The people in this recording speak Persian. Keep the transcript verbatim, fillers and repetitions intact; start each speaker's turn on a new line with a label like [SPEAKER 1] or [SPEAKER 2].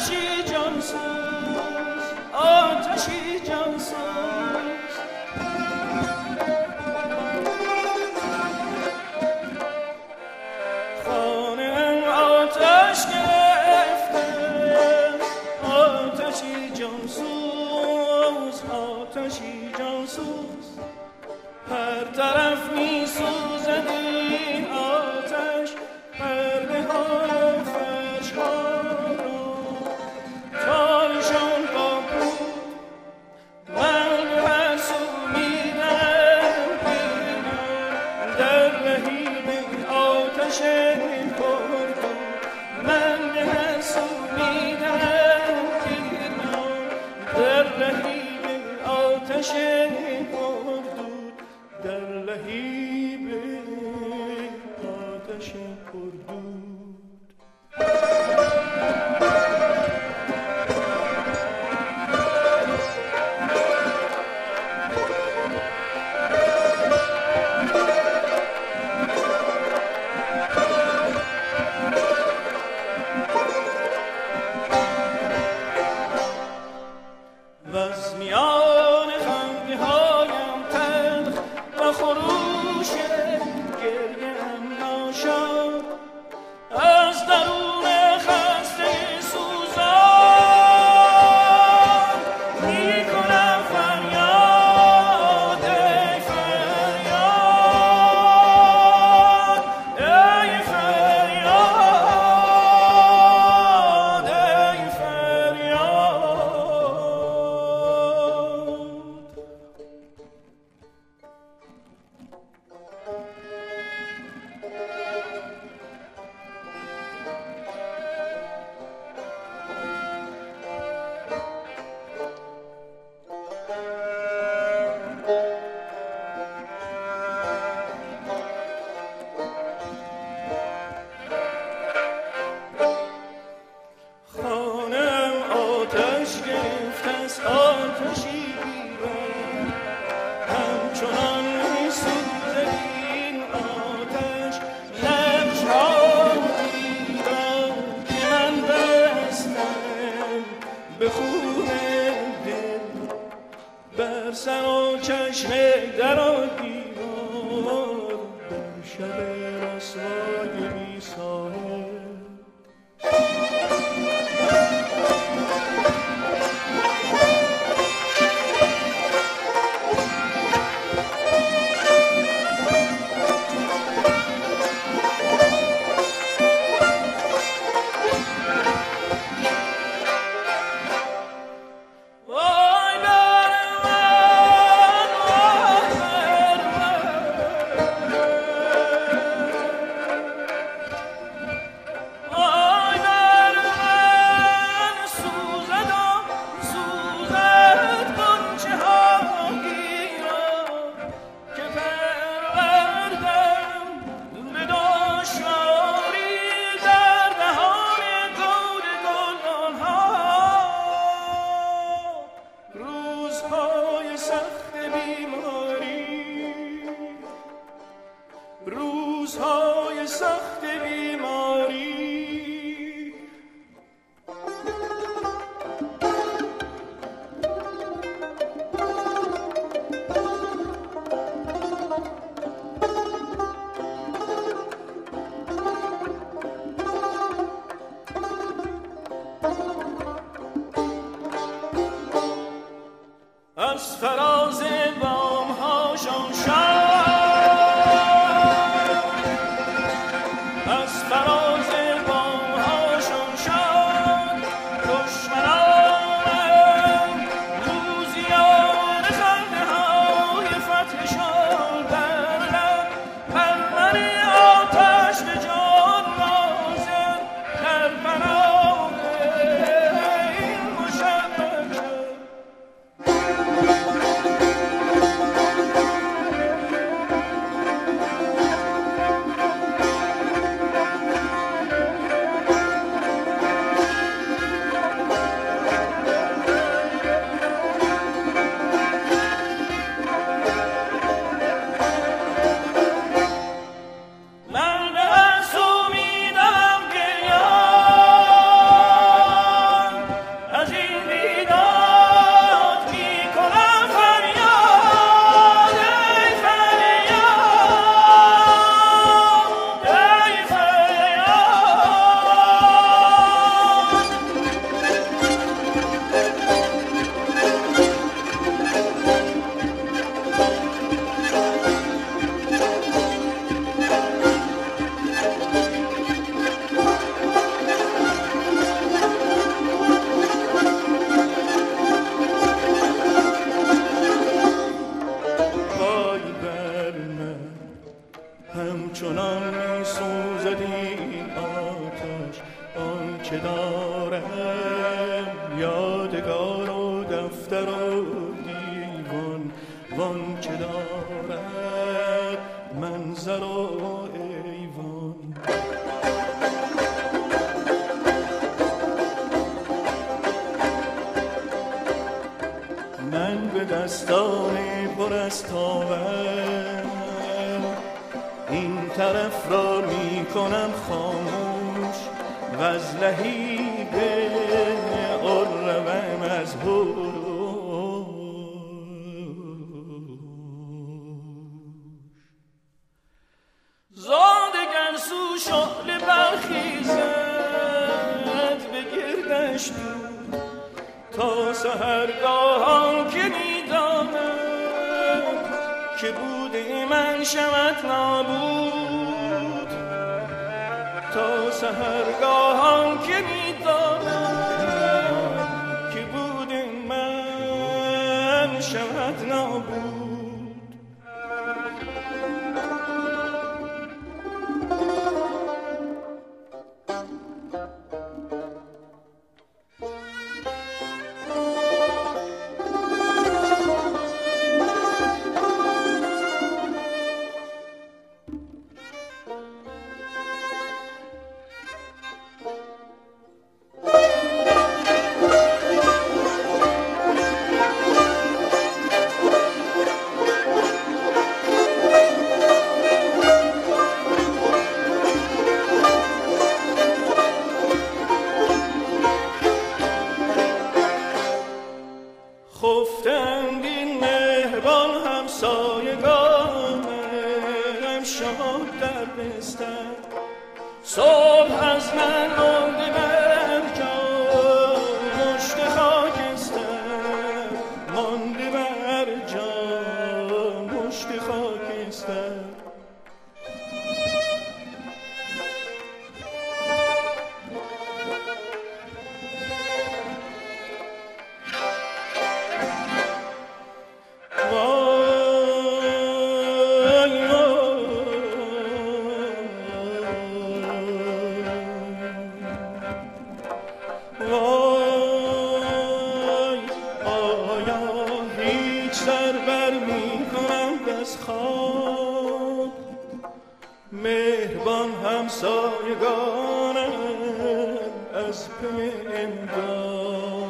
[SPEAKER 1] آتشی جانسوز آتشی جانسوز خانه آتش گرفته آتشی جانسوز آتشی جانسوز هر طرف می سوزد این آتش پرده ها فرش ها را تایشان با بود من به هر سو می رم در لهیب آتش پردو من به هر سو می رم در لهیب آتش در لهیب آتش پردود وز میان خنده هایم تلخ و خروش گریم ناشاد از درون خسته سوزان می کنم فریاد ای فریاد ای فریاد ای فریاد خانم آتش گرفت از آتشی بیرون همچنان می سوزد این آتش نقش ها دیدم که من بستم به خون دل بر سر و چشم در و دیوار در شب رسوای بی ساحل روزهای سخت بیماری از فراز بام هاشان شد از فراز بام هاشان شد دشمنانم روزیان خنده های فتحشان بر لب بر من آتش به جان نازن در پناه این مشبک شد چنان می سوزد این آتش آنچه دارم یادگار و دفتر و دیوان وانچه دارد منظر و ایوان. من به دستان پر از تاول این طرف را می کنم خاموش و از لهیب اروم از هوش. زادگر سو شعله برخیزد به گردش دور تا سحرگاهان که میداند که بوده من شود نابود. تا سحرگاهان که میداند که بوده من شود نابود. خفتند این مهربان همسایگان امشب در بستر صبح از من مانده بر جان مشت خاکستر مانده بر جان مشت خاکستر. مهربان همسایگانم از پی امداد